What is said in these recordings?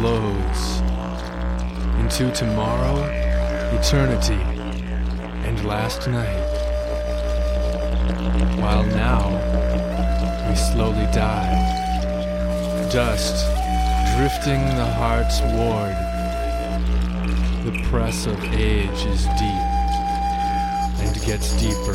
explodes into tomorrow, eternity, and last night. While now, we slowly die. Dust drifting the heart's ward. The press of age is deep and gets deeper.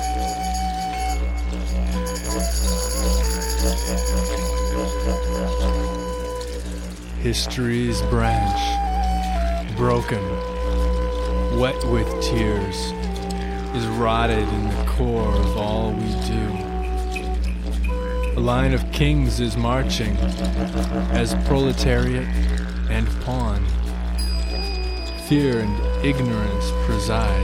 History's branch, broken, wet with tears, is rotted in the core of all we do. A line of kings is marching as proletariat and pawn. Fear and ignorance preside.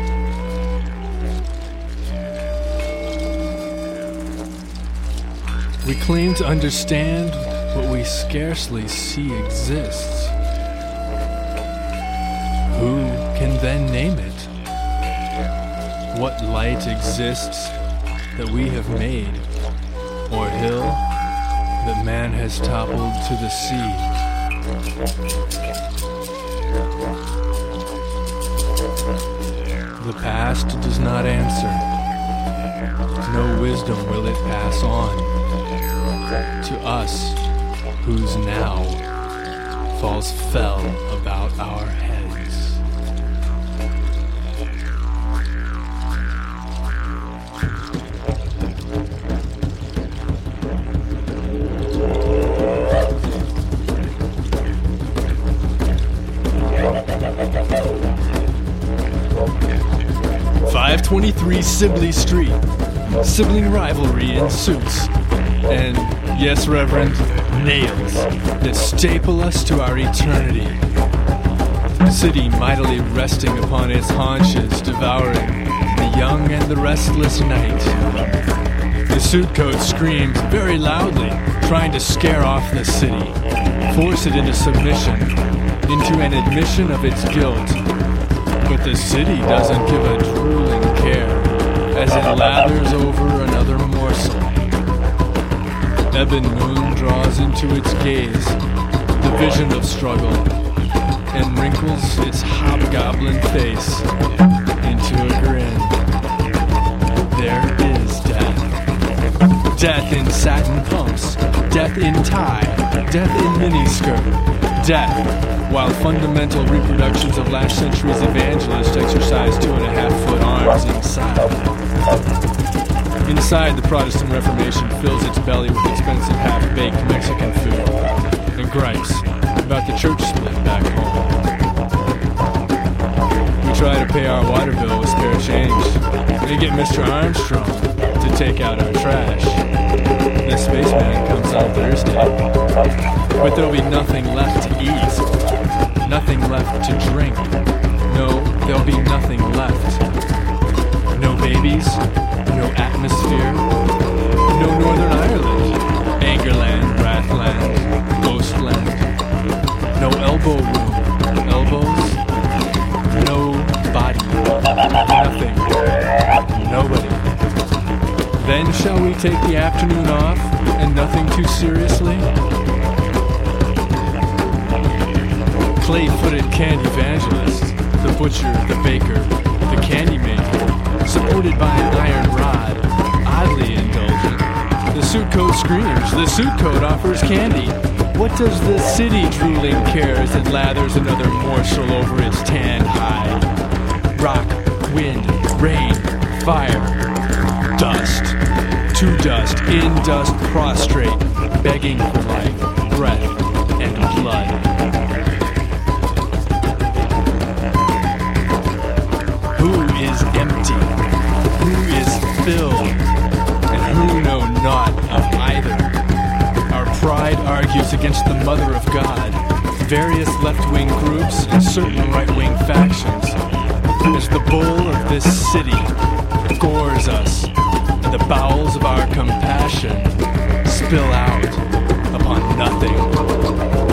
We claim to understand what we scarcely see exists. Who can then name it? What light exists that we have made, or hill that man has toppled to the sea? The past does not answer. No wisdom will it pass on to us, whose now falls fell about our heads. .523 Sibley Street. Sibling rivalry ensues. And, yes, Reverend, nails that staple us to our eternity. The city mightily resting upon its haunches, devouring the young and the restless night. The suit coat screams very loudly, trying to scare off the city, force it into submission, into an admission of its guilt. But the city doesn't give a drooling care as it lathers over another morsel. Ebon moon draws into its gaze the vision of struggle and wrinkles its hobgoblin face into a grin. There is death. Death in satin pumps, death in tie, death in miniskirt, death while fundamental reproductions of last century's evangelists exercise 2.5-foot arms inside. Inside, the Protestant Reformation fills its belly with expensive half-baked Mexican food and gripes about the church split back home. We try to pay our water bill with spare change and get Mr. Armstrong to take out our trash. The spaceman comes on Thursday, but there'll be nothing left to eat, nothing left to drink. No, there'll be nothing left. No babies, no atmosphere, no Northern Ireland, Angerland, Rathland, Ghostland, no elbow room, elbows, no body, nothing, nobody. Then shall we take the afternoon off and nothing too seriously? Clay-footed candy evangelist, the butcher, the baker, the candy maker, supported by an iron rod, oddly indulgent. The suit coat screams, the suit coat offers candy. What does the city drooling care as it lathers another morsel over its tanned hide? Rock, wind, rain, fire, dust. To dust, in dust, prostrate, begging for life, breath, and blood. Who is empty? Who is filled? And who know not of either? Our pride argues against the Mother of God, various left-wing groups and certain right-wing factions, as the bull of this city gores us, and the bowels of our compassion spill out upon nothing.